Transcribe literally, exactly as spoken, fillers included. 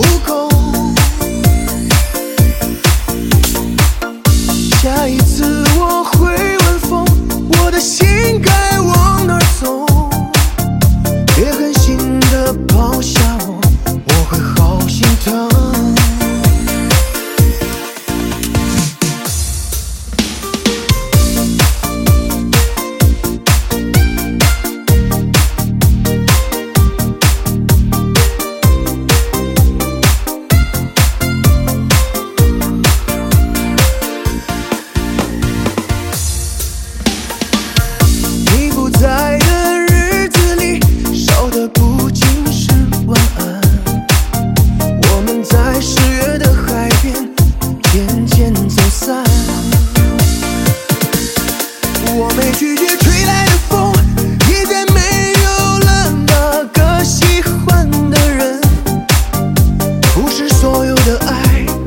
不够。下一次我会问风，我的心该往哪儿走？别狠心的抛下我，我会好心疼。在的日子里，少的不仅是晚安。我们在十月的海边渐渐走散。我没拒绝吹来的风，也再没有了那个喜欢的人。不是所有的爱